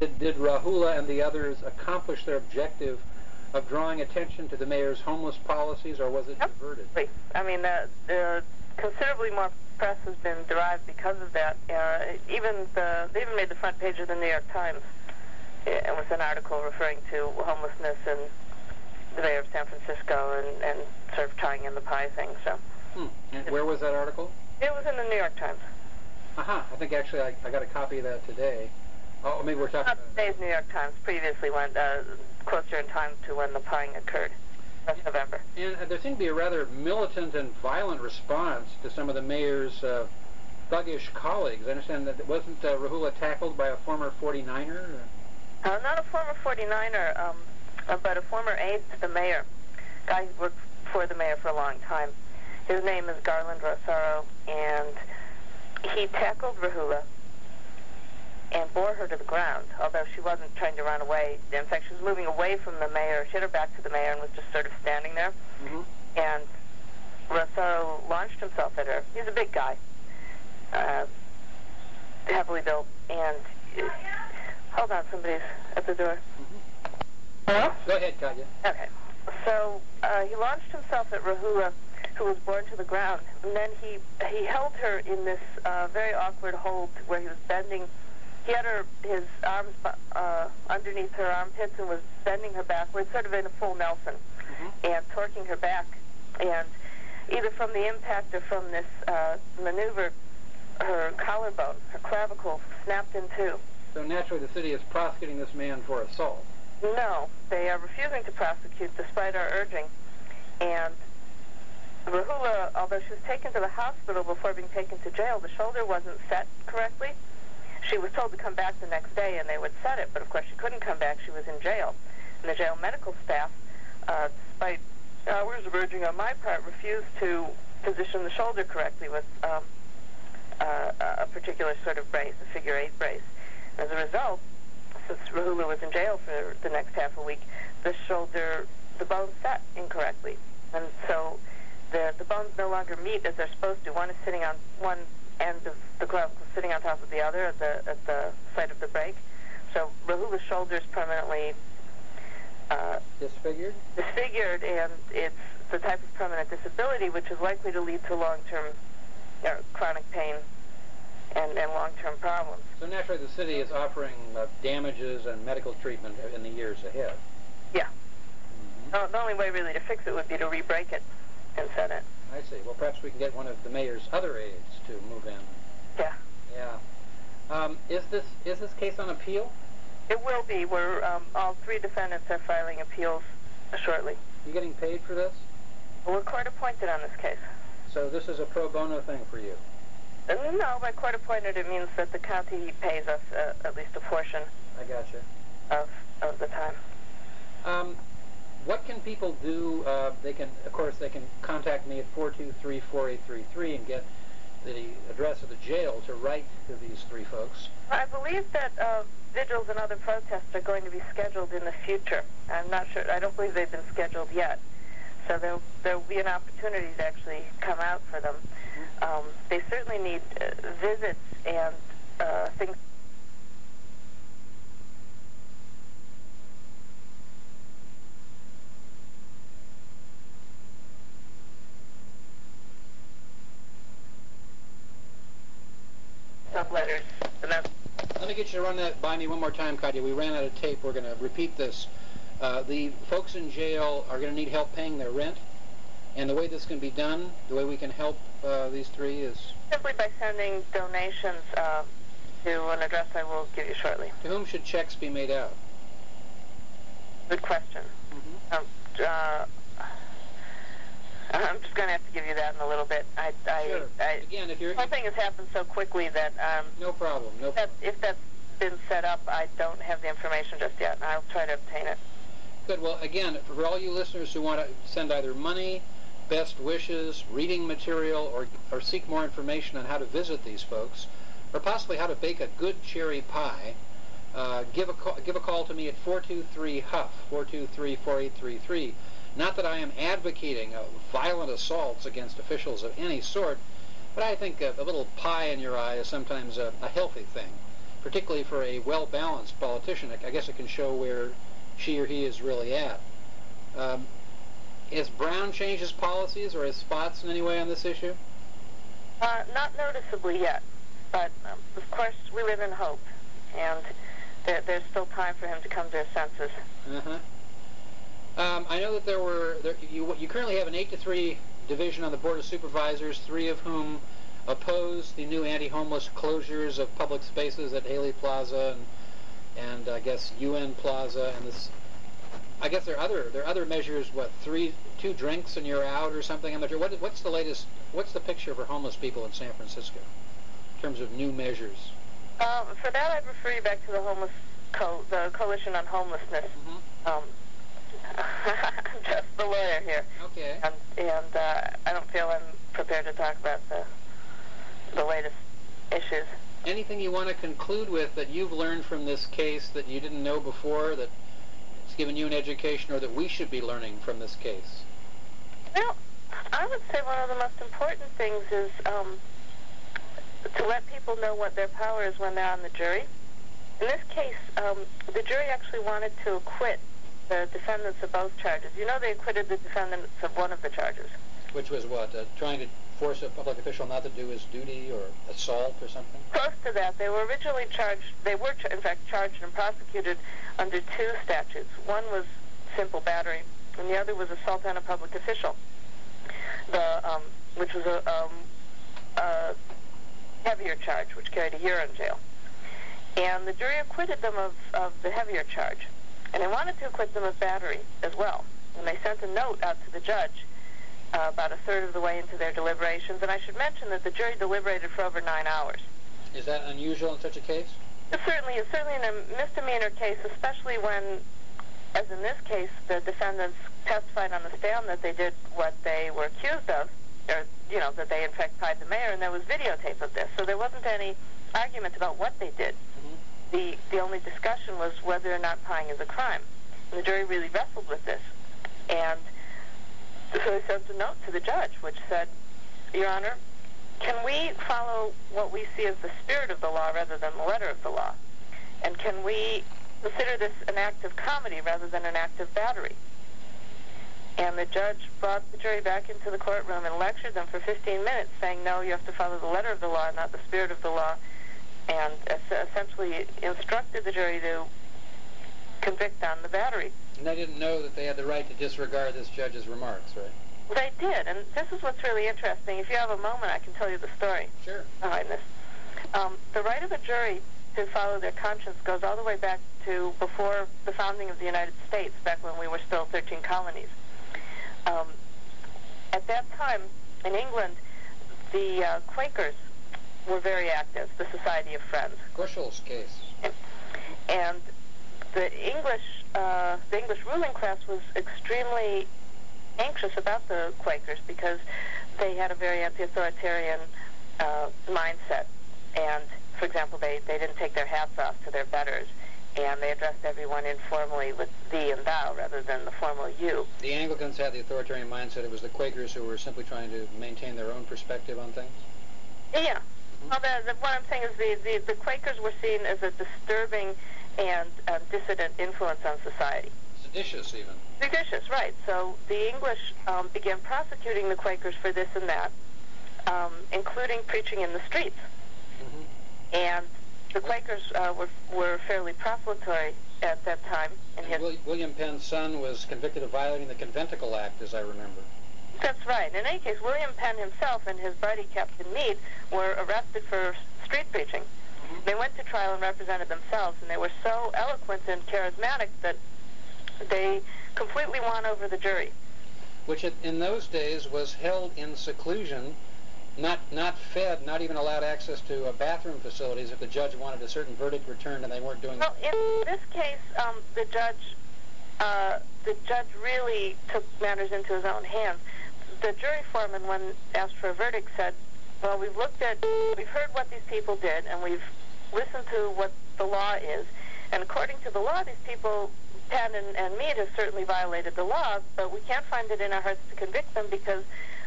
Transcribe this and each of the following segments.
Did Rahula and the others accomplish their objective of drawing attention to the mayor's homeless policies, or was it diverted? I mean, considerably more press has been derived because of that. They even made the front page of the New York Times with an article referring to homelessness and the mayor of San Francisco and sort of tying in the pie thing. So. And where was that article? It was in the New York Times. Aha. I think actually I got a copy of that today. Oh, maybe we're talking about today's New York Times. Previously went closer in time to when the pieing occurred. That's November. And there seemed to be a rather militant and violent response to some of the mayor's thuggish colleagues. I understand that wasn't Rahula tackled by a former 49er? Not a former 49er, but a former aide to the mayor. Guy who worked for the mayor for a long time. His name is Garland Rosaro, and he tackled Rahula and bore her to the ground, although she wasn't trying to run away. In fact, she was moving away from the mayor. She had her back to the mayor and was just sort of standing there. Mm-hmm. And Rosaro launched himself at her. He's a big guy, heavily built. And hold on, somebody's at the door. Mm-hmm. Hello? Go ahead, Katya. Okay. So he launched himself at Rahula, who was borne to the ground. And then he held her in this very awkward hold where he was bending. He had his arms underneath her armpits and was bending her backwards, sort of in a full Nelson, and torquing her back. And either from the impact or from this maneuver, her collarbone, her clavicle, snapped in two. So naturally the city is prosecuting this man for assault. No, they are refusing to prosecute despite our urging. And Rahula, although she was taken to the hospital before being taken to jail, the shoulder wasn't set correctly. She was told to come back the next day and they would set it, but of course she couldn't come back. She was in jail. And the jail medical staff, despite hours of urging on my part, refused to position the shoulder correctly with a particular sort of brace, a figure 8 brace. As a result, since Rahula was in jail for the next half a week, the shoulder, the bones set incorrectly. And so the bones no longer meet as they're supposed to. One is sitting on one end of the clavicle, sitting on top of the other at the site of the break. So Rahula's shoulder is permanently disfigured, and it's the type of permanent disability which is likely to lead to long-term chronic pain and long-term problems. So naturally the city is offering damages and medical treatment in the years ahead. Yeah. Mm-hmm. The only way really to fix it would be to re-break it and set it. I see. Well, perhaps we can get one of the mayor's other aides to move in. Yeah. Yeah. Is this case on appeal? It will be. We're all 3 defendants are filing appeals shortly. You getting paid for this? Well, we're court appointed on this case. So this is a pro bono thing for you? No, by court appointed it means that the county pays us at least a portion. I gotcha. Of the time. What can people do? They can contact me at 423-4833 and get the address of the jail to write to these 3 folks. I believe that vigils and other protests are going to be scheduled in the future. I'm not sure. I don't believe they've been scheduled yet. So there'll be an opportunity to actually come out for them. They certainly need visits and things. Letters. Let me get you to run that by me one more time, Katya. We ran out of tape. We're going to repeat this. The folks in jail are going to need help paying their rent, and the way this can be done, the way we can help these 3 is... simply by sending donations to an address I will give you shortly. To whom should checks be made out? Good question. Mm-hmm. I'm just going to have to give you that in a little bit. Sure. Again, if you're... The whole thing has happened so quickly that... No problem. If that's been set up, I don't have the information just yet, and I'll try to obtain it. Good. Well, again, for all you listeners who want to send either money, best wishes, reading material, or seek more information on how to visit these folks, or possibly how to bake a good cherry pie, give a call to me at 423-HUFF, 423-4833. Not that I am advocating violent assaults against officials of any sort, but I think a little pie in your eye is sometimes a healthy thing. particularly for a well-balanced politician. I guess it can show where she or he is really at. Has Brown changed his policies or his spots in any way on this issue? Not noticeably yet, but of course we live in hope, and there's still time for him to come to his senses. I know that you currently have an 8-3 division on the Board of Supervisors, 3 of whom oppose the new anti-homeless closures of public spaces at Haley Plaza and I guess UN Plaza, and this. I guess there are other measures. What, 2 drinks and you're out or something? I'm not sure. What's the latest? What's the picture for homeless people in San Francisco in terms of new measures? For that, I'd refer you back to the Coalition on Homelessness. I'm just the lawyer here. Okay. And I don't feel I'm prepared to talk about the latest issues. Anything you want to conclude with that you've learned from this case that you didn't know before, that it's given you an education, or that we should be learning from this case? Well, I would say one of the most important things is to let people know what their power is when they're on the jury. In this case, the jury actually wanted to acquit the defendants of both charges. You know, they acquitted the defendants of one of the charges. Which was what? Trying to force a public official not to do his duty, or assault or something? Close to that. They were originally charged, in fact, charged and prosecuted under 2 statutes. One was simple battery, and the other was assault on a public official, which was a heavier charge, which carried a year in jail. And the jury acquitted them of the heavier charge. And they wanted to acquit them of battery as well. And they sent a note out to the judge about a third of the way into their deliberations. And I should mention that the jury deliberated for over 9 hours. Is that unusual in such a case? It's certainly in a misdemeanor case, especially when, as in this case, the defendants testified on the stand that they did what they were accused of, or, that they in fact pied the mayor, and there was videotape of this. So there wasn't any argument about what they did. The only discussion was whether or not pieing is a crime. And the jury really wrestled with this. And so they sent a note to the judge which said, Your Honor, can we follow what we see as the spirit of the law rather than the letter of the law? And can we consider this an act of comedy rather than an act of battery? And the judge brought the jury back into the courtroom and lectured them for 15 minutes, saying, no, you have to follow the letter of the law, not the spirit of the law, and essentially instructed the jury to convict on the battery. And they didn't know that they had the right to disregard this judge's remarks, right? They did, and this is what's really interesting. If you have a moment, I can tell you the story behind this. The right of a jury to follow their conscience goes all the way back to before the founding of the United States, back when we were still 13 colonies. At that time, in England, the Quakers were very active, the Society of Friends. Bushell's case. And the English ruling class was extremely anxious about the Quakers because they had a very anti-authoritarian mindset. And, for example, they didn't take their hats off to their betters, and they addressed everyone informally with thee and thou rather than the formal you. The Anglicans had the authoritarian mindset. It was the Quakers who were simply trying to maintain their own perspective on things? Yeah. Well, what I'm saying is the Quakers were seen as a disturbing and dissident influence on society. Seditious, even. Seditious, right. So the English began prosecuting the Quakers for this and that, including preaching in the streets. And the Quakers were fairly profligatory at that time. William Penn's son was convicted of violating the Conventicle Act, as I remember. That's right. In any case, William Penn himself and his buddy, Captain Meade, were arrested for street preaching. They went to trial and represented themselves, and they were so eloquent and charismatic that they completely won over the jury. Which in those days was held in seclusion, not fed, not even allowed access to bathroom facilities if the judge wanted a certain verdict returned and they weren't doing Well, in this case, the judge really took matters into his own hands. The jury foreman, when asked for a verdict, said, well, we've heard what these people did, and we've listened to what the law is, and according to the law, these people, Penn and Meade, have certainly violated the law, but we can't find it in our hearts to convict them because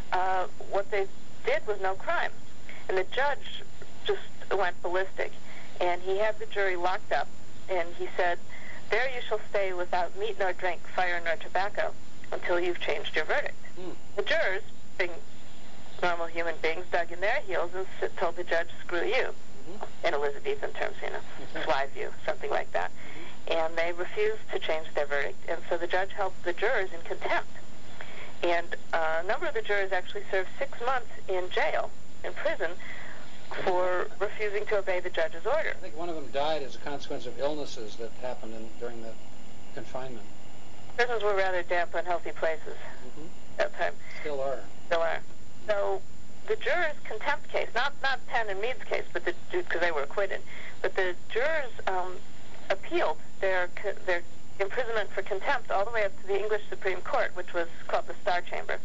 what they did was no crime. And the judge just went ballistic. and he had the jury locked up, and he said, "There you shall stay without meat nor drink, fire nor tobacco, until you've changed your verdict." The jurors, being normal human beings, dug in their heels and told the judge, "Screw you," in Elizabethan terms, fly view, something like that. And they refused to change their verdict, and so the judge held the jurors in contempt. And a number of the jurors actually served 6 months in jail, in prison, for refusing to obey the judge's order. I think one of them died as a consequence of illnesses that happened during the confinement. Prisons were rather damp, unhealthy places at that time. Still are. Still are. So the jurors' contempt case, not Penn and Mead's case, but because they were acquitted, but the jurors appealed their imprisonment for contempt all the way up to the English Supreme Court, which was called the Star Chamber.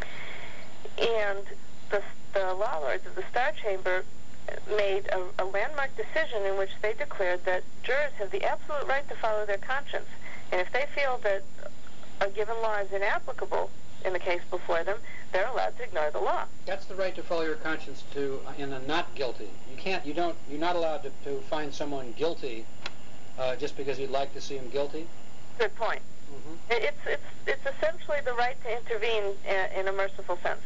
And the law lords of the Star Chamber made a landmark decision in which they declared that jurors have the absolute right to follow their conscience. And if they feel that a given law is inapplicable in the case before them, they're allowed to ignore the law. That's the right to follow your conscience in a not guilty. You're not allowed to find someone guilty just because you'd like to see him guilty. Good point. It's essentially the right to intervene in a merciful sense.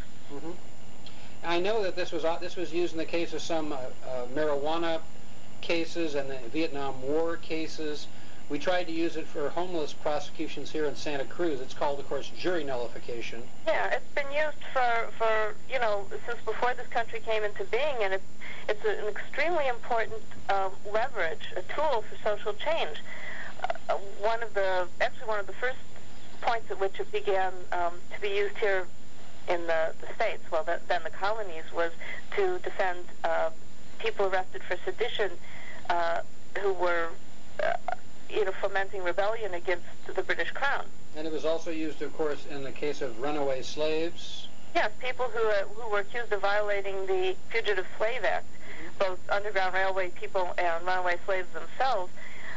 I know that this was used in the case of some marijuana cases and the Vietnam War cases. We tried to use it for homeless prosecutions here in Santa Cruz. It's called, of course, jury nullification. Yeah, it's been used for since before this country came into being, and it's an extremely important leverage, a tool for social change. One of the first points at which it began to be used here in the States, then the colonies, was to defend people arrested for sedition who were fomenting rebellion against the British Crown. And it was also used, of course, in the case of runaway slaves. Yes, people who were accused of violating the Fugitive Slave Act, both Underground Railway people and runaway slaves themselves.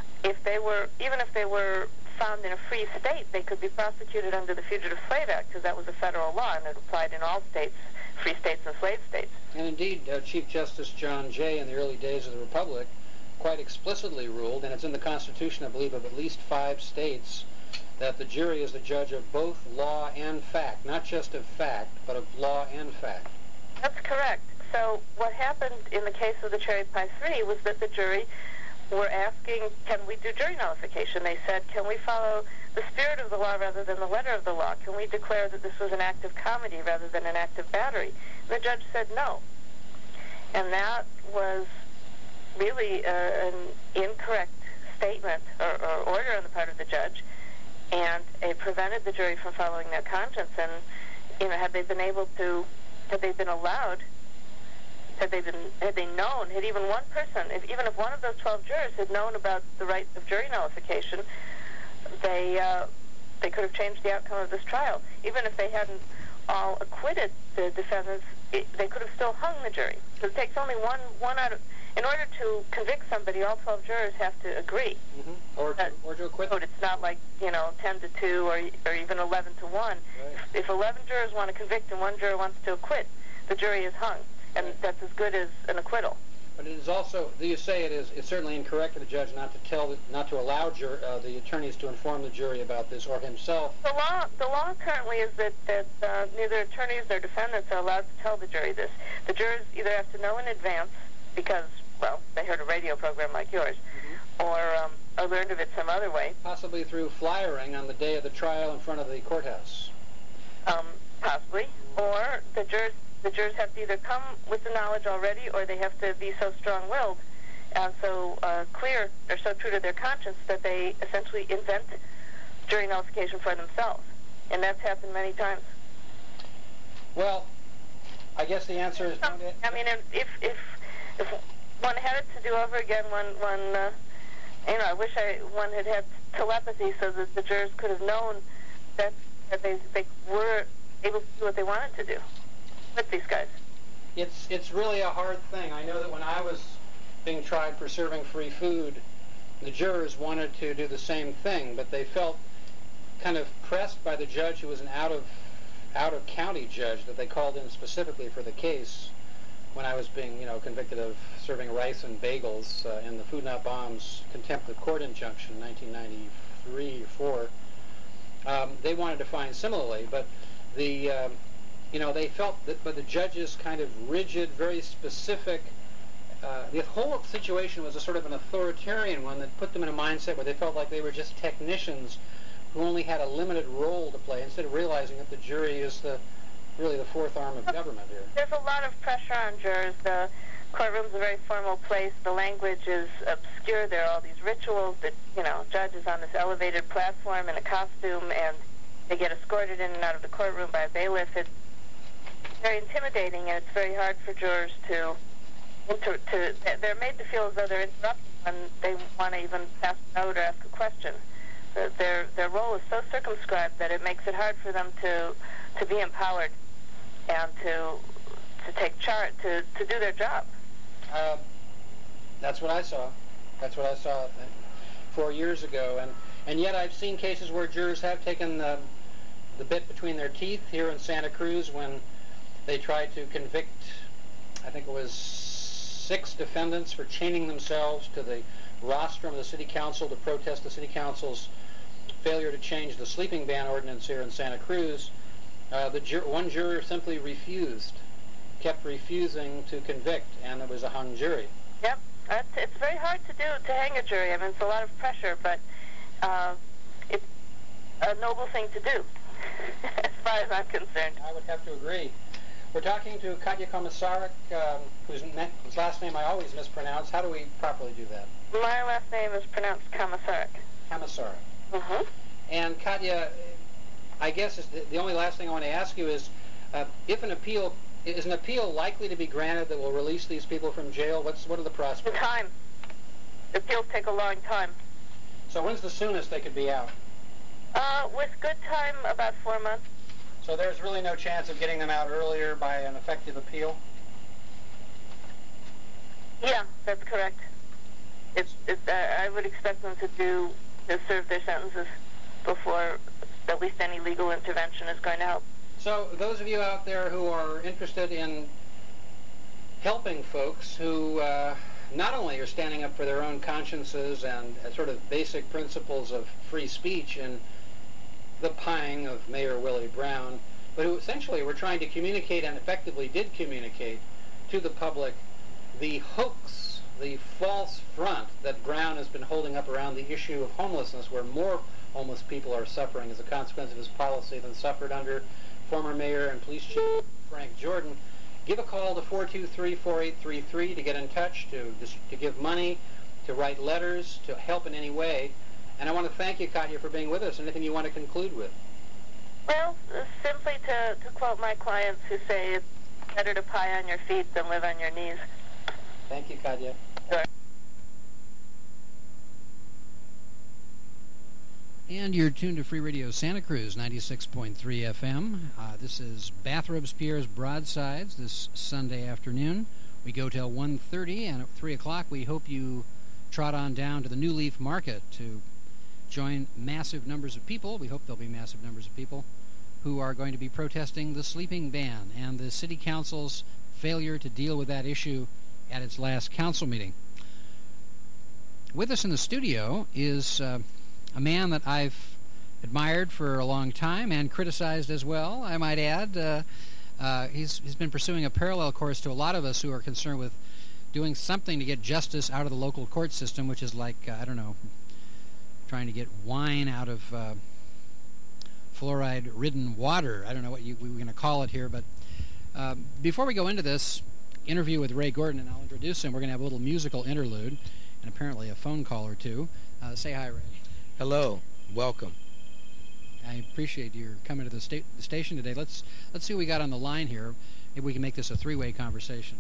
Even if they were found in a free state, they could be prosecuted under the Fugitive Slave Act, because that was a federal law, and it applied in all states, free states and slave states. And indeed, Chief Justice John Jay, in the early days of the Republic, quite explicitly ruled, and it's in the Constitution, I believe, of at least 5 states, that the jury is the judge of both law and fact, not just of fact, but of law and fact. That's correct. So what happened in the case of the Cherry Pie 3 was that the jury were asking, can we do jury nullification? They said, can we follow the spirit of the law rather than the letter of the law? Can we declare that this was an act of comedy rather than an act of battery? And the judge said no. And that was really an incorrect statement or order on the part of the judge, and it prevented the jury from following their conscience. And had they been allowed, had they known, had even one person, even if one of those 12 jurors had known about the right of jury nullification, they could have changed the outcome of this trial. Even if they hadn't all acquitted the defendants, they could have still hung the jury. So it takes only one out of. In order to convict somebody, all 12 jurors have to agree. Or to acquit them. It's not like 10-2 or even 11-1. Right. If 11 jurors want to convict and one juror wants to acquit, the jury is hung, and that's as good as an acquittal. But it is also, you say it's certainly incorrect for the judge not to allow the attorneys to inform the jury about this or himself. The law currently is that neither attorneys nor defendants are allowed to tell the jury this. The jurors either have to know in advance because, they heard a radio program like yours, or learned of it some other way. Possibly through flyering on the day of the trial in front of the courthouse. Possibly. Or the jurors have to either come with the knowledge already, or they have to be so strong-willed and so clear or so true to their conscience that they essentially invent jury nullification for themselves. And that's happened many times. Well, I guess the answer is... If one had it to do over again, I wish one had telepathy so that the jurors could have known that they were able to do what they wanted to do with these guys. It's really a hard thing. I know that when I was being tried for serving free food, the jurors wanted to do the same thing, but they felt kind of pressed by the judge, who was an out of county judge that they called in specifically for the case, when I was being, convicted of serving rice and bagels in the Food Not Bombs contempt of court injunction in 1993 or 4. They wanted to fine similarly, but the they felt that by the judge's kind of rigid, very specific. The whole situation was a sort of an authoritarian one that put them in a mindset where they felt like they were just technicians who only had a limited role to play, instead of realizing that the jury is really the fourth arm of government here. There's a lot of pressure on jurors. The courtroom's a very formal place. The language is obscure. There are all these rituals that, judge is on this elevated platform in a costume, and they get escorted in and out of the courtroom by a bailiff. It's very intimidating, and it's very hard for jurors to they're made to feel as though they're interrupted when they want to even pass a note or ask a question. Their role is so circumscribed that it makes it hard for them to be empowered and to take charge, to do their job. That's what I saw. That's what I saw 4 years ago, and yet I've seen cases where jurors have taken the bit between their teeth here in Santa Cruz when they tried to convict, I think it was 6 defendants for chaining themselves to the rostrum of the city council to protest the city council's failure to change the sleeping ban ordinance here in Santa Cruz. One juror simply kept refusing to convict, and it was a hung jury. Yep, it's very hard to hang a jury. I mean, it's a lot of pressure, but it's a noble thing to do, as far as I'm concerned. I would have to agree. We're talking to Katya Komisarek, whose last name I always mispronounce. How do we properly do that? My last name is pronounced Komisarek. Komisarek. Mm-hmm. And Katya, I guess the only last thing I want to ask you is, is an appeal likely to be granted that will release these people from jail? What are the prospects? Time. Appeals take a long time. So when's the soonest they could be out? With good time, about 4 months. So there's really no chance of getting them out earlier by an effective appeal? Yeah, that's correct. I would expect them to serve their sentences before at least any legal intervention is going to help. So those of you out there who are interested in helping folks who not only are standing up for their own consciences and sort of basic principles of free speech and the pang of Mayor Willie Brown, but who essentially were trying to communicate and effectively did communicate to the public the hoax, the false front that Brown has been holding up around the issue of homelessness, where more homeless people are suffering as a consequence of his policy than suffered under former Mayor and Police Chief Frank Jordan. Give a call to 423-4833 to get in touch, to give money, to write letters, to help in any way. And I want to thank you, Katya, for being with us. Anything you want to conclude with? Well, simply to quote my clients who say it's better to pie on your feet than live on your knees. Thank you, Katya. Sure. And you're tuned to Free Radio Santa Cruz, 96.3 FM. This is Bathrobes Pierre's Broadsides this Sunday afternoon. We go till 1:30, and at 3 o'clock we hope you trot on down to the New Leaf Market to join massive numbers of people. We hope there'll be massive numbers of people who are going to be protesting the sleeping ban and the City Council's failure to deal with that issue at its last council meeting. With us in the studio is a man that I've admired for a long time and criticized as well, I might add. He's been pursuing a parallel course to a lot of us who are concerned with doing something to get justice out of the local court system, which is like, trying to get wine out of fluoride-ridden water. I don't know what we were going to call it here, but before we go into this interview with Ray Gordon, and I'll introduce him, we're going to have a little musical interlude and apparently a phone call or two. Say hi, Ray. Hello. Welcome. I appreciate your coming to the station today. Let's see what we got on the line here. Maybe we can make this a three-way conversation.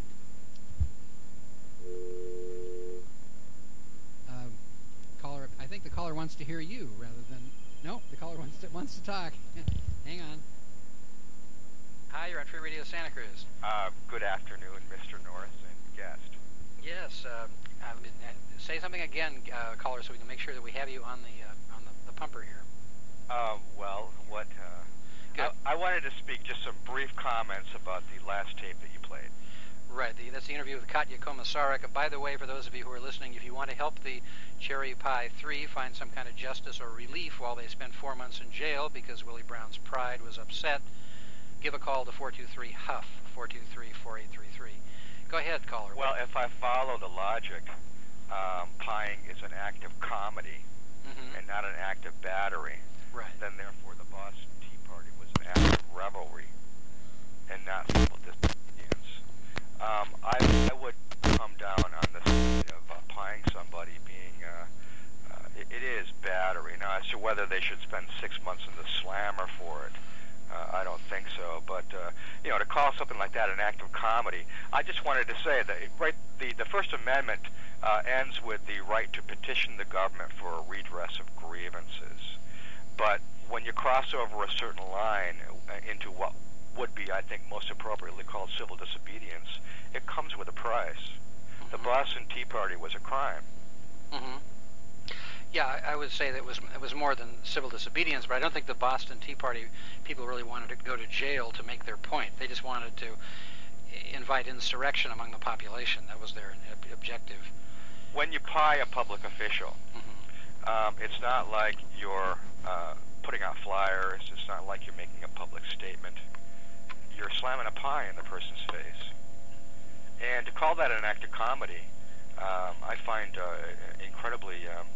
Caller, I think the caller wants to hear you rather than... No, the caller wants to talk. Hang on. Hi, you're on Free Radio Santa Cruz. Good afternoon, Mr. Norris and guest. Yes, say something again, caller, so we can make sure that we have you on the pumper here. I wanted to speak just some brief comments about the last tape that you played. Right, that's the interview with Katya Komisarek. And by the way, for those of you who are listening, if you want to help the Cherry Pie 3 find some kind of justice or relief while they spend 4 months in jail because Willie Brown's pride was upset, give a call to 423-HUFF, 423-4833. Go ahead, caller. Well, if I follow the logic, pieing is an act of comedy and not an act of battery. Right. Then, therefore, the Boston Tea Party was an act of revelry and not civil disobedience. I would come down on the side of pieing somebody being, it is battery. Now, as to whether they should spend 6 months in the slammer for it, I don't think so. But, to call something like that an act of comedy, I just wanted to say that the First Amendment ends with the right to petition the government for a redress of grievances. But when you cross over a certain line into what would be, I think, most appropriately called civil disobedience, it comes with a price. The Boston Tea Party was a crime. Yeah, I would say that it was more than civil disobedience, but I don't think the Boston Tea Party people really wanted to go to jail to make their point. They just wanted to invite insurrection among the population. That was their objective. When you pie a public official, it's not like you're putting out flyers. It's not like you're making a public statement. You're slamming a pie in the person's face. And to call that an act of comedy, I find incredibly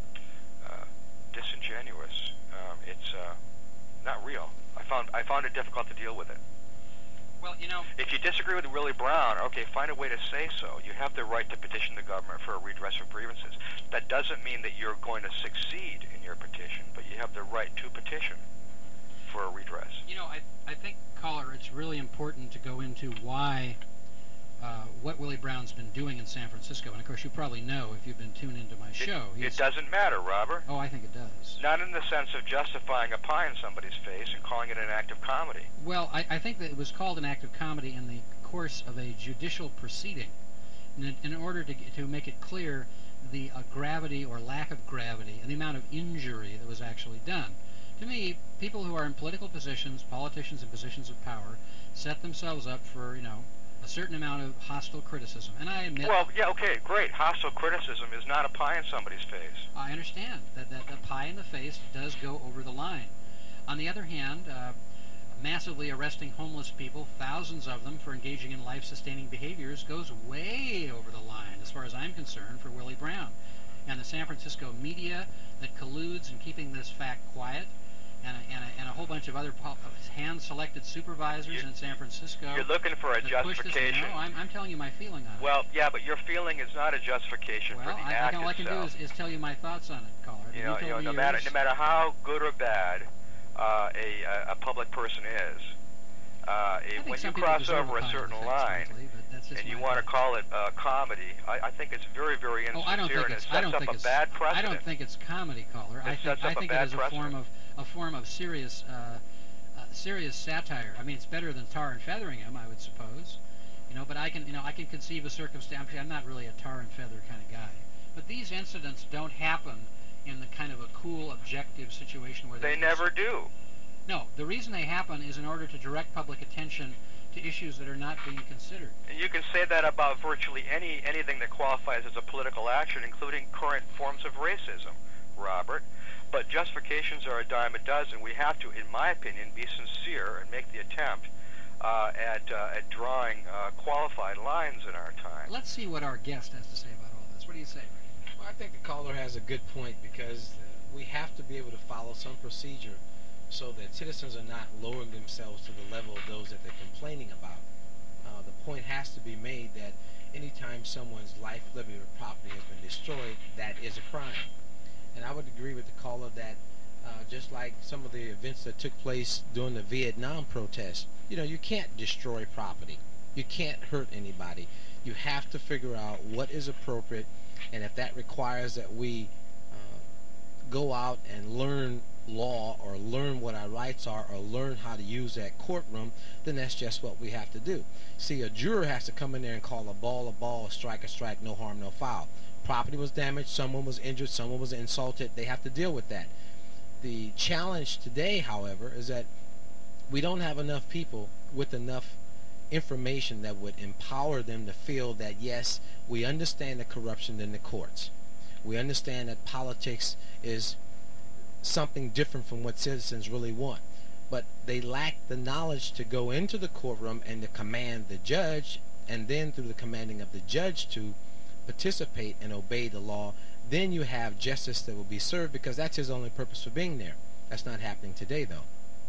disingenuous. It's not real. I found it difficult to deal with it. Well, if you disagree with Willie Brown, okay, find a way to say so. You have the right to petition the government for a redress of grievances. That doesn't mean that you're going to succeed in your petition, but you have the right to petition for a redress. I think, caller, it's really important to go into why, what Willie Brown's been doing in San Francisco. And, of course, you probably know if you've been tuned into my show. It doesn't matter, Robert. Oh, I think it does. Not in the sense of justifying a pie in somebody's face and calling it an act of comedy. Well, I think that it was called an act of comedy in the course of a judicial proceeding in order to make it clear the gravity or lack of gravity and the amount of injury that was actually done. To me, people who are in political positions, politicians in positions of power, set themselves up for, a certain amount of hostile criticism. And I admit... Well, yeah, okay, great. Hostile criticism is not a pie in somebody's face. I understand that pie in the face does go over the line. On the other hand, massively arresting homeless people, thousands of them, for engaging in life-sustaining behaviors goes way over the line, as far as I'm concerned, for Willie Brown. And the San Francisco media that colludes in keeping this fact quiet, and a whole bunch of other hand-selected supervisors in San Francisco. You're looking for a justification. No, I'm telling you my feeling on it. Well, yeah, but your feeling is not a justification for the act all I can do is tell you my thoughts on it, caller. No matter how good or bad a public person is, when you cross over a certain line and you want to call it comedy, I think it's very, very insincere and it sets up a bad precedent. I don't think it's comedy, caller. I think it is a form of serious satire. I mean, it's better than tar and feathering him, I would suppose. But I can conceive a circumstance. I'm not really a tar and feather kind of guy. But these incidents don't happen in the kind of a cool, objective situation where they never do. No, the reason they happen is in order to direct public attention to issues that are not being considered. And you can say that about virtually anything that qualifies as a political action, including current forms of racism, Robert. But justifications are a dime a dozen. We have to, in my opinion, be sincere and make the attempt at drawing qualified lines in our time. Let's see what our guest has to say about all this. What do you say? Well, I think the caller has a good point because we have to be able to follow some procedure so that citizens are not lowering themselves to the level of those that they're complaining about. The point has to be made that anytime someone's life, liberty, or property has been destroyed, that is a crime. And I would agree with the caller that just like some of the events that took place during the Vietnam protests, you can't destroy property. You can't hurt anybody. You have to figure out what is appropriate, and if that requires that we go out and learn law or learn what our rights are or learn how to use that courtroom, then that's just what we have to do. See, a juror has to come in there and call a ball, a strike, no harm, no foul. Property was damaged, someone was injured, someone was insulted, they have to deal with that. The challenge today, however, is that we don't have enough people with enough information that would empower them to feel that, yes, we understand the corruption in the courts. We understand that politics is something different from what citizens really want. But they lack the knowledge to go into the courtroom and to command the judge, and then through the commanding of the judge to participate and obey the law. Then you have justice that will be served, because that's his only purpose for being there. That's not happening today, though.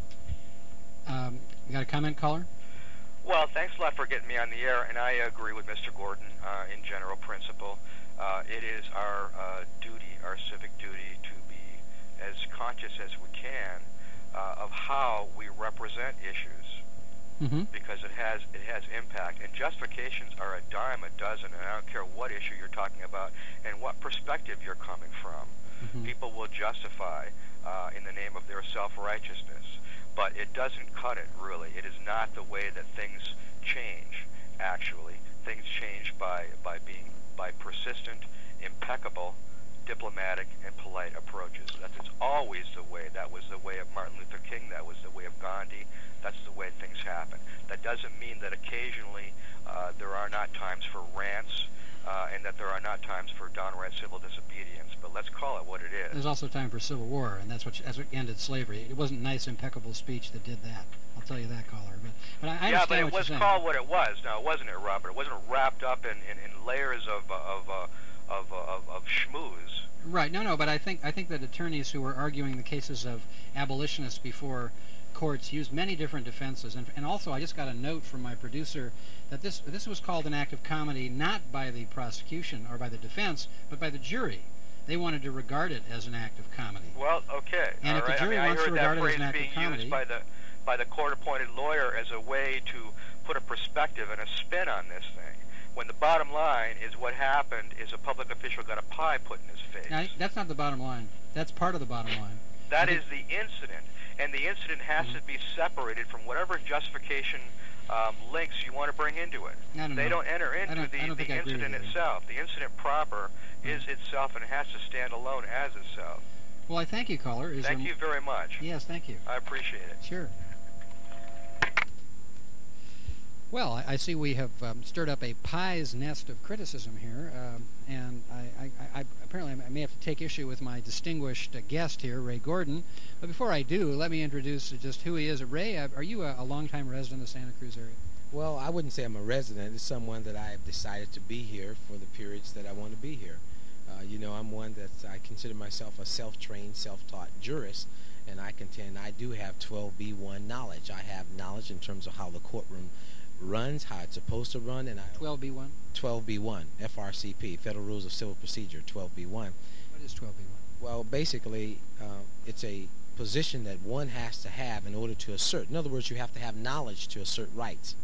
You got a comment, caller? Well, thanks a lot for getting me on the air, and I agree with Mr. Gordon in general principle. It is our duty, our civic duty, to be as conscious as we can of how we represent issues, because it has impact. And justifications are a dime a dozen, and I don't care what issue you're talking about and what perspective you're coming from. People will justify in the name of their self-righteousness. But it doesn't cut it, really. It is not the way that things change, actually. Things change by persistent, impeccable, diplomatic, and polite approaches. That is always the way. That was the way of Martin Luther King. That was the way of Gandhi. That's the way things happen. That doesn't mean that occasionally there are not times for rants and that there are not times for downright civil disobedience. But let's call it what it is. There's also time for civil war, and that's what ended slavery. It wasn't nice, impeccable speech that did that. I'll tell you that, caller. But I understand but it what was you're saying. called what it was. Now, wasn't it, Robert? It wasn't wrapped up in layers of schmooze. Right. No. But I think that attorneys who were arguing the cases of abolitionists before courts used many different defenses, and also I just got a note from my producer that this was called an act of comedy not by the prosecution or by the defense, but by the jury. They wanted to regard it as an act of comedy. Well, okay. And if the jury wants to regard it as an act of comedy, I heard that phrase being used by the court-appointed lawyer as a way to put a perspective and a spin on this thing, when the bottom line is what happened is a public official got a pie put in his face. Now, that's not the bottom line. That's part of the bottom line. That is the incident, and the incident has to be separated from whatever justification links you want to bring into it. They don't enter into the incident itself. The incident proper is itself and has to stand alone as itself. Well, I thank you, caller. Thank you very much. Yes, thank you. I appreciate it. Sure. Well, I see we have stirred up a pie's nest of criticism here, and I apparently I may have to take issue with my distinguished guest here, Ray Gordon. But before I do, let me introduce just who he is. Ray, are you a longtime resident of the Santa Cruz area? Well, I wouldn't say I'm a resident. It's someone that I have decided to be here for the periods that I want to be here. I'm one that I consider myself a self-trained, self-taught jurist, and I contend I do have 12B1 knowledge. I have knowledge in terms of how the courtroom runs, how it's supposed to run, and 12B1? 12B1, FRCP, Federal Rules of Civil Procedure, 12B1. What is 12B1? Well, basically, it's a position that one has to have in order to assert. In other words, you have to have knowledge to assert rights.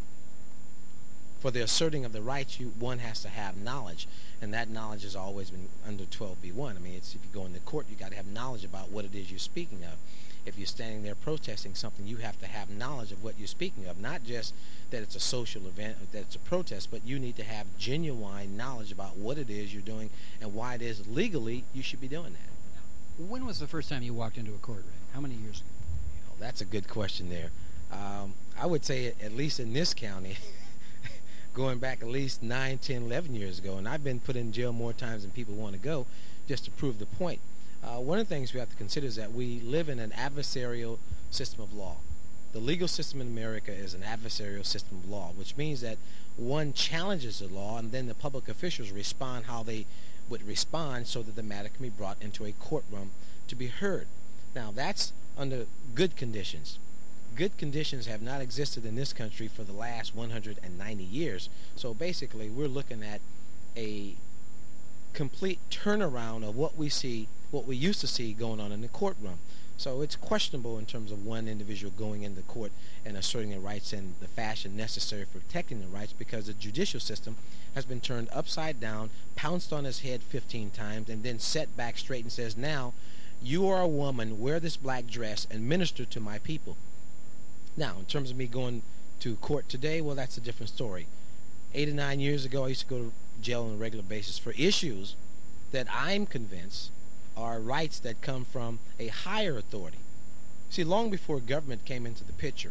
For the asserting of the rights, one has to have knowledge, and that knowledge has always been under 12B1. I mean, if you go into court, you got to have knowledge about what it is you're speaking of. If you're standing there protesting something, you have to have knowledge of what you're speaking of, not just that it's a social event, that it's a protest, but you need to have genuine knowledge about what it is you're doing and why it is legally you should be doing that. When was the first time you walked into a court, Ray? How many years ago? That's a good question there. I would say at least in this county, going back at least 9, 10, 11 years ago, and I've been put in jail more times than people want to go, just to prove the point. One of the things we have to consider is that we live in an adversarial system of law. The legal system in America is an adversarial system of law, which means that one challenges the law, and then the public officials respond how they would respond so that the matter can be brought into a courtroom to be heard. Now, that's under good conditions. Good conditions have not existed in this country for the last 190 years. So basically, we're looking at a complete turnaround of what we used to see going on in the courtroom. So it's questionable in terms of one individual going into court and asserting their rights in the fashion necessary for protecting their rights, because the judicial system has been turned upside down, pounced on his head 15 times, and then set back straight and says, now, you are a woman, wear this black dress, and minister to my people. Now, in terms of me going to court today, well, that's a different story. 8 or 9 years ago, I used to go to jail on a regular basis for issues that I'm convinced are rights that come from a higher authority. See, long before government came into the picture,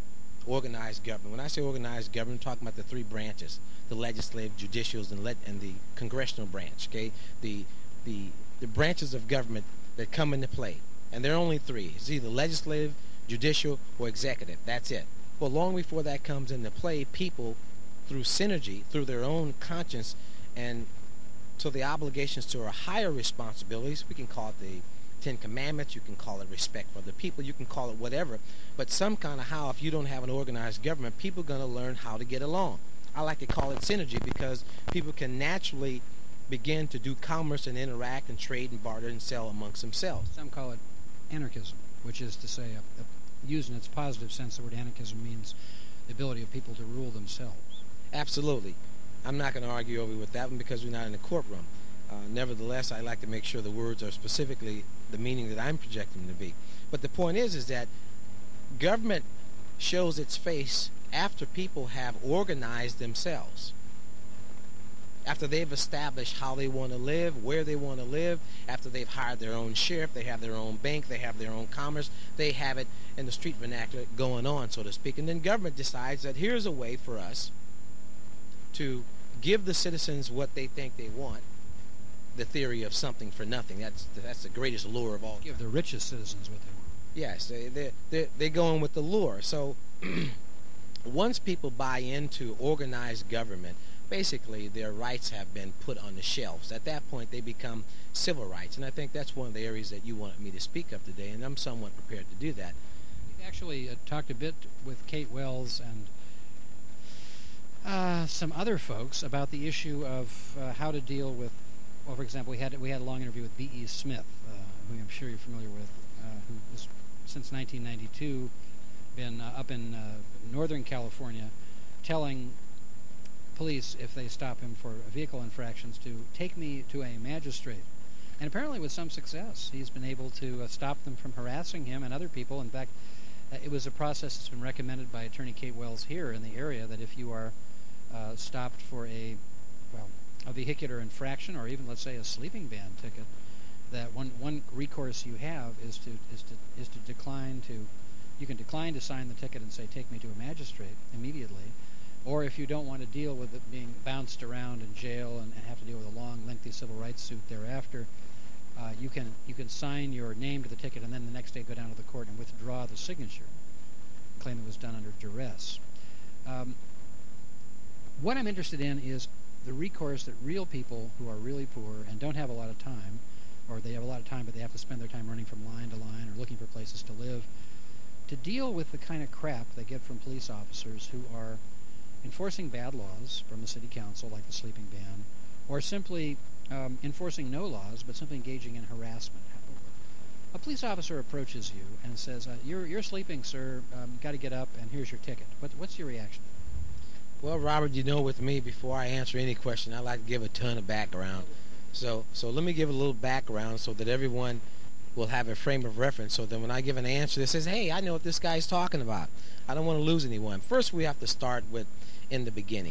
organized government. When I say organized government, I'm talking about the three branches: the legislative, judicial, and the congressional branch. Okay, the branches of government that come into play, and there are only three. It's either legislative, judicial, or executive. That's it. Well, long before that comes into play, people, through synergy, through their own conscience, and to the obligations to our higher responsibilities, we can call it the Ten Commandments, you can call it respect for the people, you can call it whatever, but some kind of how, if you don't have an organized government, people are going to learn how to get along. I like to call it synergy because people can naturally begin to do commerce and interact and trade and barter and sell amongst themselves. Some call it anarchism, which is to say, used in its positive sense, the word anarchism means the ability of people to rule themselves. Absolutely. I'm not going to argue over with that one because we're not in the courtroom. Nevertheless, I like to make sure the words are specifically the meaning that I'm projecting them to be. But the point is that government shows its face after people have organized themselves. After they've established how they want to live, where they want to live, after they've hired their own sheriff, they have their own bank, they have their own commerce, they have it in the street vernacular going on, so to speak. And then government decides that here's a way for us to give the citizens what they think they want. The theory of something for nothing. That's the greatest lure of all. Give the richest citizens what they want. Yes, they go in with the lure. So once people buy into organized government, basically their rights have been put on the shelves. At that point, they become civil rights, and I think that's one of the areas that you wanted me to speak of today, and I'm somewhat prepared to do that. We've actually talked a bit with Kate Wells and some other folks about the issue of how to deal with. Well, for example, we had a long interview with B.E. Smith, who I'm sure you're familiar with, who has since 1992 been up in Northern California, telling police if they stop him for vehicle infractions to take me to a magistrate, and apparently with some success. He's been able to stop them from harassing him and other people. In fact, it was a process that's been recommended by Attorney Kate Wells here in the area, that if you are stopped for a vehicular infraction, or even, let's say, a sleeping ban ticket, that one recourse you have is to decline to. You can decline to sign the ticket and say, take me to a magistrate immediately. Or if you don't want to deal with it being bounced around in jail and have to deal with a long, lengthy civil rights suit thereafter, you can sign your name to the ticket and then the next day go down to the court and withdraw the signature, claim it was done under duress. What I'm interested in is the recourse that real people who are really poor and don't have a lot of time, or they have a lot of time but they have to spend their time running from line to line or looking for places to live, to deal with the kind of crap they get from police officers who are enforcing bad laws from the city council, like the sleeping ban, or simply enforcing no laws but simply engaging in harassment. A police officer approaches you and says, you're sleeping, sir, got to get up, and here's your ticket. What's your reaction? Well, Robert, you know, with me, before I answer any question, I like to give a ton of background. So let me give a little background so that everyone will have a frame of reference, so that when I give an answer that says, hey, I know what this guy's talking about. I don't want to lose anyone. First, we have to start with in the beginning.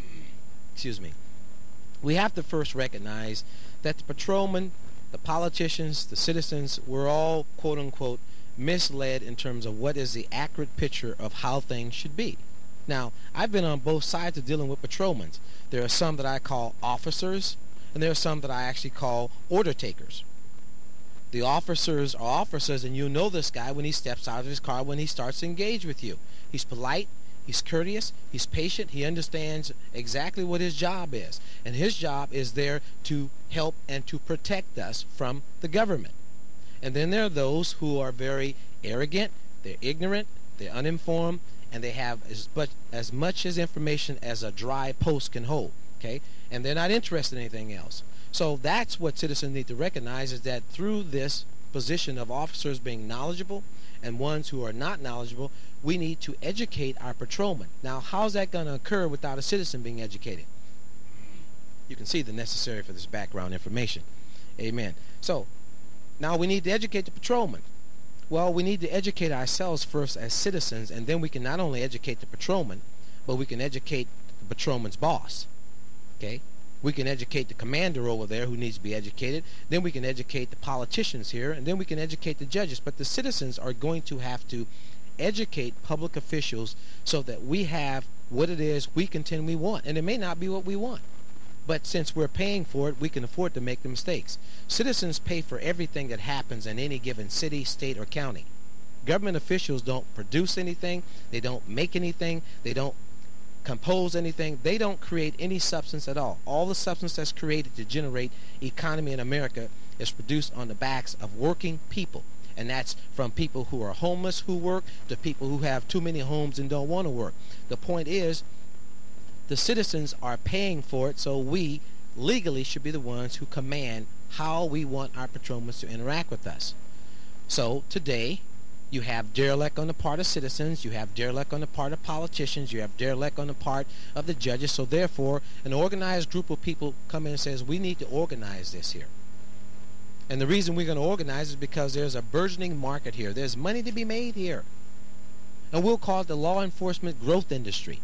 Excuse me. We have to first recognize that the patrolmen, the politicians, the citizens were all, quote-unquote, misled in terms of what is the accurate picture of how things should be. Now, I've been on both sides of dealing with patrolmen. There are some that I call officers, and there are some that I actually call order takers. The officers are officers, and you know this guy when he steps out of his car, when he starts to engage with you. He's polite, he's courteous, he's patient, he understands exactly what his job is. And his job is there to help and to protect us from the government. And then there are those who are very arrogant, they're ignorant, they're uninformed, and they have as much as information as a dry post can hold, okay? And they're not interested in anything else. So that's what citizens need to recognize, is that through this position of officers being knowledgeable and ones who are not knowledgeable, we need to educate our patrolmen. Now, how's that going to occur without a citizen being educated? You can see the necessary for this background information. Amen. So, now we need to educate the patrolmen. Well, we need to educate ourselves first as citizens, and then we can not only educate the patrolman, but we can educate the patrolman's boss. Okay? We can educate the commander over there who needs to be educated. Then we can educate the politicians here, and then we can educate the judges. But the citizens are going to have to educate public officials so that we have what it is we contend we want. And it may not be what we want, but since we're paying for it, we can afford to make the mistakes. Citizens pay for everything that happens in any given city, state, or county. Government officials don't produce anything, they don't make anything, they don't compose anything, they don't create any substance at all. All the substance that's created to generate economy in America is produced on the backs of working people. And that's from people who are homeless who work to people who have too many homes and don't want to work. The point is, the citizens are paying for it, so we legally should be the ones who command how we want our patrolmen to interact with us. So today, you have derelict on the part of citizens, you have derelict on the part of politicians, you have derelict on the part of the judges. So therefore, an organized group of people come in and says, we need to organize this here. And the reason we're going to organize is because there's a burgeoning market here. There's money to be made here. And we'll call it the law enforcement growth industry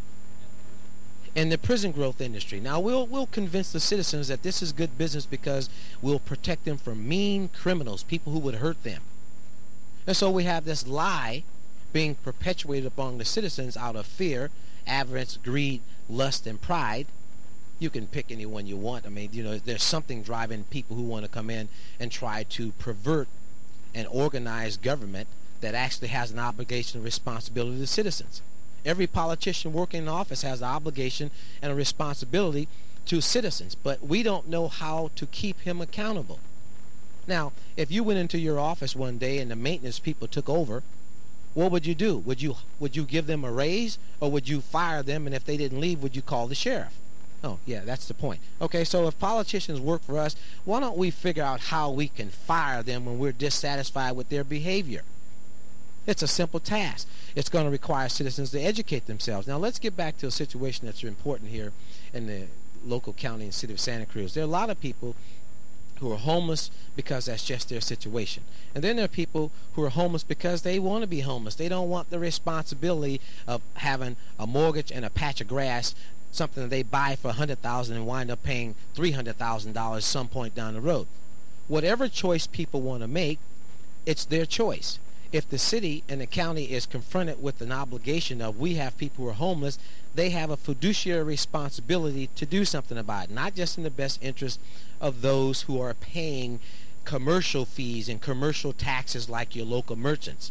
and the prison growth industry. Now, we'll convince the citizens that this is good business because we'll protect them from mean criminals, people who would hurt them. And so we have this lie being perpetuated among the citizens out of fear, avarice, greed, lust, and pride. You can pick anyone you want. I mean, you know, there's something driving people who want to come in and try to pervert an organized government that actually has an obligation and responsibility to the citizens. Every politician working in office has an obligation and a responsibility to citizens, but we don't know how to keep him accountable. Now, if you went into your office one day and the maintenance people took over, what would you do? Would you give them a raise, or would you fire them, and if they didn't leave, would you call the sheriff? Oh, yeah, that's the point. Okay, so if politicians work for us, why don't we figure out how we can fire them when we're dissatisfied with their behavior? It's a simple task. It's going to require citizens to educate themselves. Now, let's get back to a situation that's important here in the local county and city of Santa Cruz. There are a lot of people who are homeless because that's just their situation. And then there are people who are homeless because they want to be homeless. They don't want the responsibility of having a mortgage and a patch of grass, something that they buy for $100,000 and wind up paying $300,000 some point down the road. Whatever choice people want to make, it's their choice. If the city and the county is confronted with an obligation of we have people who are homeless, they have a fiduciary responsibility to do something about it, not just in the best interest of those who are paying commercial fees and commercial taxes like your local merchants.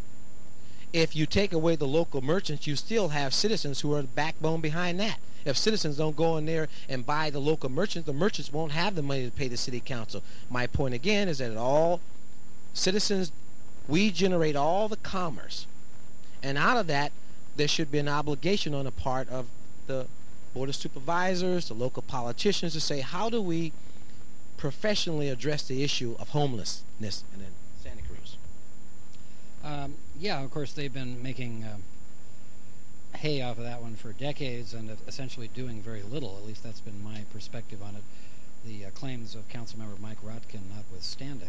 If you take away the local merchants, you still have citizens who are the backbone behind that. If citizens don't go in there and buy the local merchants, the merchants won't have the money to pay the city council. My point again is that all citizens, we generate all the commerce. And out of that, there should be an obligation on the part of the Board of Supervisors, the local politicians, to say, how do we professionally address the issue of homelessness in Santa Cruz? Yeah, of course, they've been making hay off of that one for decades and essentially doing very little. At least that's been my perspective on it. The claims of Councilmember Mike Rotkin notwithstanding.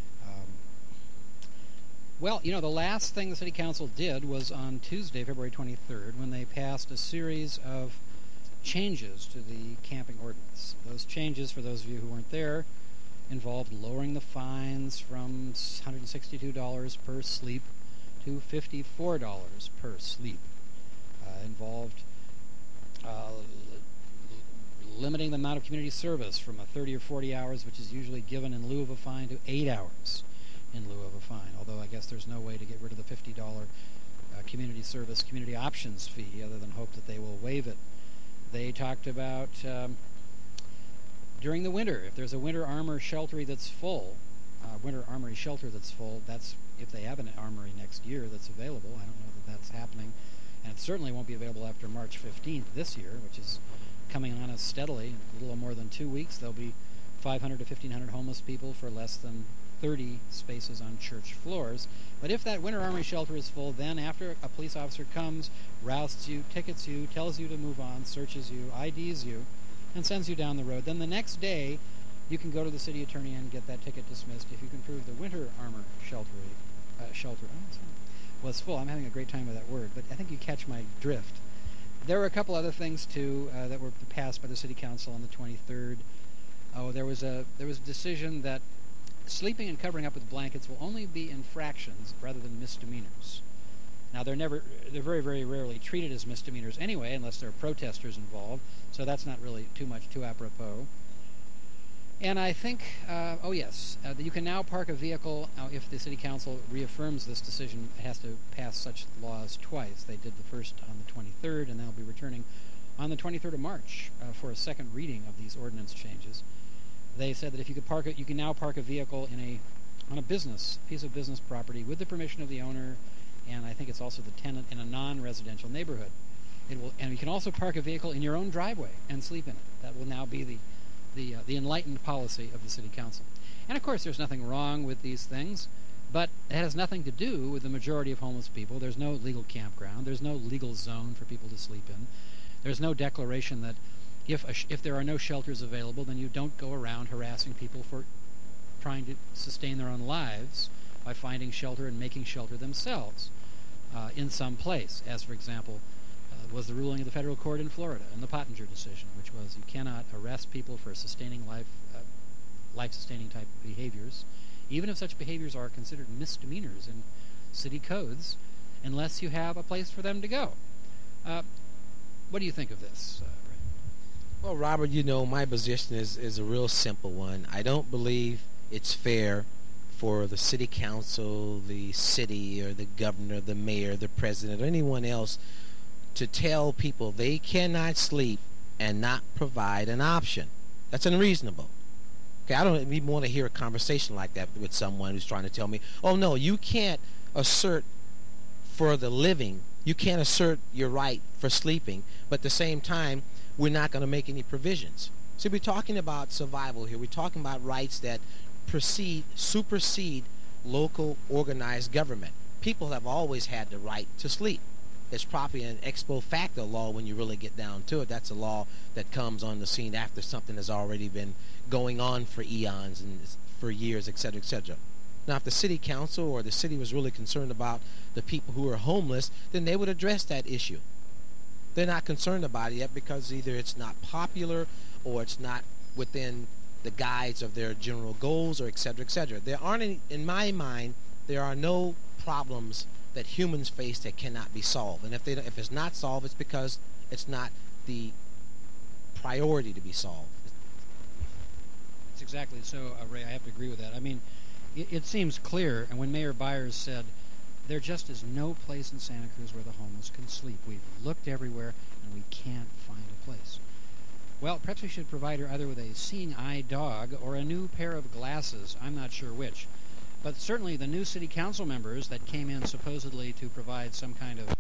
Well, you know, the last thing the City Council did was on Tuesday, February 23rd, when they passed a series of changes to the camping ordinance. Those changes, for those of you who weren't there, involved lowering the fines from $162 per sleep to $54 per sleep. Involved limiting the amount of community service from 30 or 40 hours, which is usually given in lieu of a fine, to 8 hours in lieu of a fine, although I guess there's no way to get rid of the $50 community service, community options fee, other than hope that they will waive it. They talked about during the winter, if there's a winter armor shelter that's full, that's if they have an armory next year that's available. I don't know that that's happening, and it certainly won't be available after March 15th this year, which is coming on us steadily. In a little more than 2 weeks, there'll be 500 to 1,500 homeless people for less than 30 spaces on church floors. But if that winter armory shelter is full, then after a police officer comes, rousts you, tickets you, tells you to move on, searches you, IDs you, and sends you down the road, then the next day you can go to the city attorney and get that ticket dismissed if you can prove the winter armor shelter was full. I'm having a great time with that word, but I think you catch my drift. There were a couple other things too that were passed by the City Council on the 23rd. There was a decision that sleeping and covering up with blankets will only be infractions rather than misdemeanors. Now, they're very, very rarely treated as misdemeanors anyway, unless there are protesters involved, so that's not really too apropos. And I think, you can now park a vehicle. Now, if the City Council reaffirms this decision, it has to pass such laws twice. They did the first on the 23rd, and they'll be returning on the 23rd of March for a second reading of these ordinance changes. They said that if you could park it, you can now park a vehicle on a piece of business property with the permission of the owner, and I think it's also the tenant in a non-residential neighborhood. And you can also park a vehicle in your own driveway and sleep in it. That will now be the enlightened policy of the City Council. And of course, there's nothing wrong with these things, but it has nothing to do with the majority of homeless people. There's no legal campground. There's no legal zone for people to sleep in. There's no declaration that if there are no shelters available, then you don't go around harassing people for trying to sustain their own lives by finding shelter and making shelter themselves in some place, as, for example, was the ruling of the federal court in Florida in the Pottinger decision, which was you cannot arrest people for sustaining life-sustaining type behaviors, even if such behaviors are considered misdemeanors in city codes, unless you have a place for them to go. What do you think of this, Ray? Well, Robert, my position is a real simple one. I don't believe it's fair for the City Council, the city, or the governor, the mayor, the president, or anyone else to tell people they cannot sleep and not provide an option. That's unreasonable. Okay, I don't even want to hear a conversation like that with someone who's trying to tell me, oh no, you can't assert for the living, you can't assert your right for sleeping, but at the same time, we're not going to make any provisions. So we're talking about survival here. We're talking about rights that supersede local organized government. People have always had the right to sleep. It's probably an ex post facto law when you really get down to it. That's a law that comes on the scene after something has already been going on for eons and for years, etc., etc. Now, if the City Council or the city was really concerned about the people who are homeless, then they would address that issue. They're not concerned about it yet because either it's not popular or it's not within the guides of their general goals, or etc., etc. There aren't any, in my mind, there are no problems that humans face that cannot be solved. And if it's not solved, it's because it's not the priority to be solved. That's exactly so, Ray. I have to agree with that. I mean, it seems clear, and when Mayor Byers said, there just is no place in Santa Cruz where the homeless can sleep. We've looked everywhere, and we can't find a place. Well, perhaps we should provide her either with a seeing eye dog or a new pair of glasses. I'm not sure which. But certainly the new City Council members that came in supposedly to provide some kind of... I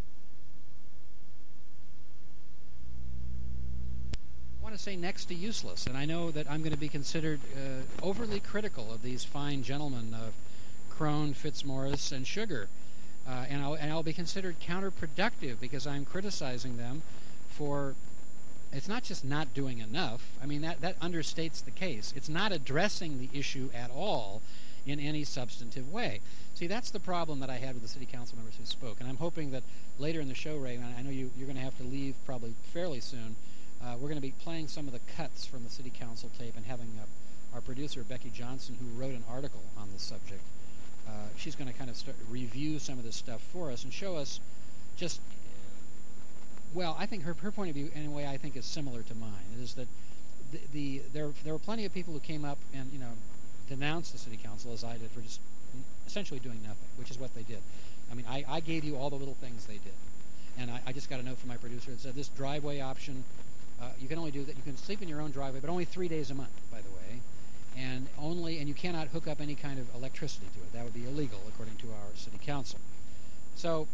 want to say next to useless, and I know that I'm going to be considered overly critical of these fine gentlemen, Crone, Fitzmaurice, and Sugar. And I'll be considered counterproductive because I'm criticizing them for... It's not just not doing enough. I mean, that understates the case. It's not addressing the issue at all in any substantive way. See, that's the problem that I had with the City Council members who spoke. And I'm hoping that later in the show, Ray, and I know you're going to have to leave probably fairly soon, we're going to be playing some of the cuts from the City Council tape and having our producer, Becky Johnson, who wrote an article on this subject, she's going to kind of review some of this stuff for us and show us just... Well, I think her point of view, in a way, I think is similar to mine. It is that there were plenty of people who came up and denounced the City Council, as I did, for just essentially doing nothing, which is what they did. I mean, I gave you all the little things they did, and I just got a note from my producer that said this driveway option, you can only do that. You can sleep in your own driveway, but only 3 days a month, by the way, and you cannot hook up any kind of electricity to it. That would be illegal according to our City Council. So,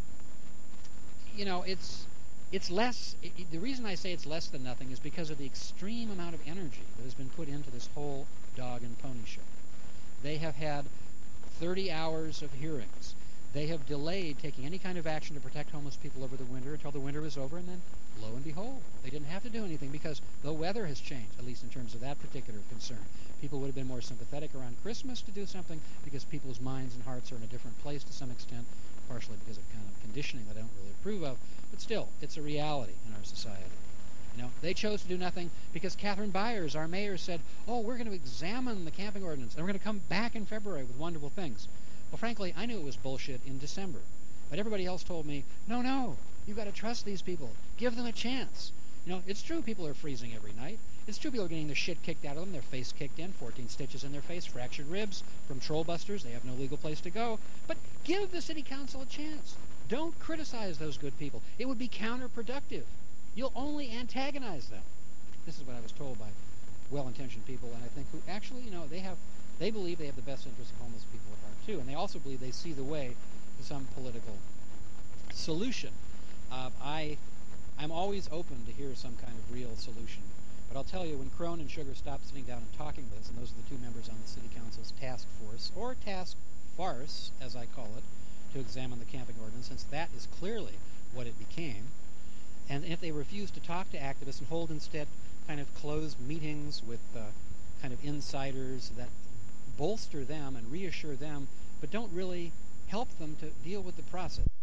it's less. The reason I say it's less than nothing is because of the extreme amount of energy that has been put into this whole dog and pony show. They have had 30 hours of hearings. They have delayed taking any kind of action to protect homeless people over the winter until the winter was over, and then, lo and behold, they didn't have to do anything because the weather has changed, at least in terms of that particular concern. People would have been more sympathetic around Christmas to do something because people's minds and hearts are in a different place to some extent, partially because of kind of conditioning that I don't really approve of, but still, it's a reality in our society. They chose to do nothing because Catherine Byers, our mayor, said, we're going to examine the camping ordinance, and we're going to come back in February with wonderful things. Well, frankly, I knew it was bullshit in December. But everybody else told me, no, you've got to trust these people. Give them a chance. It's true people are freezing every night. It's true people are getting the shit kicked out of them, their face kicked in, 14 stitches in their face, fractured ribs from troll busters. They have no legal place to go. But give the city council a chance. Don't criticize those good people. It would be counterproductive. You'll only antagonize them. This is what I was told by well-intentioned people, and I think who actually, they believe they have the best interests of homeless people at heart too, and they also believe they see the way to some political solution. I'm always open to hear some kind of real solution. But I'll tell you, when Crone and Sugar stopped sitting down and talking with us, and those are the two members on the City Council's task force, or task farce, as I call it, to examine the camping ordinance, since that is clearly what it became, and if they refuse to talk to activists and hold instead kind of closed meetings with kind of insiders that bolster them and reassure them, but don't really help them to deal with the process.